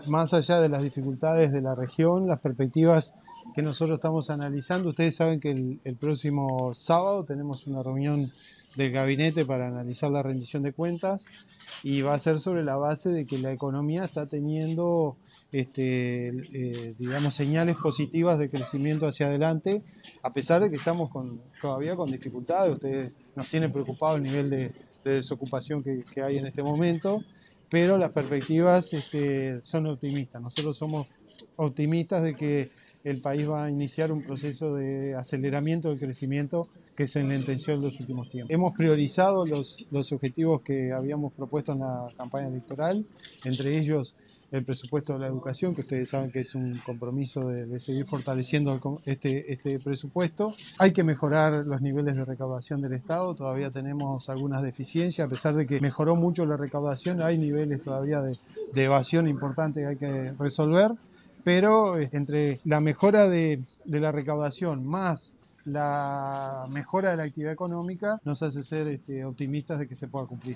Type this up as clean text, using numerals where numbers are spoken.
Más allá de las dificultades de la región, las perspectivas que nosotros estamos analizando, ustedes saben que el próximo sábado tenemos una reunión del gabinete para analizar la rendición de cuentas y va a ser sobre la base de que la economía está teniendo, digamos, señales positivas de crecimiento hacia adelante, a pesar de que estamos todavía con dificultades. Ustedes nos tiene preocupado el nivel de desocupación que hay en este momento, pero las perspectivas son optimistas. Nosotros somos optimistas de que el país va a iniciar un proceso de aceleramiento del crecimiento que es en la intención de los últimos tiempos. Hemos priorizado los objetivos que habíamos propuesto en la campaña electoral, entre ellos el presupuesto de la educación, que ustedes saben que es un compromiso de seguir fortaleciendo este presupuesto. Hay que mejorar los niveles de recaudación del Estado, todavía tenemos algunas deficiencias, a pesar de que mejoró mucho la recaudación, hay niveles todavía de evasión importantes que hay que resolver, pero entre la mejora de la recaudación más la mejora de la actividad económica nos hace ser optimistas de que se pueda cumplir.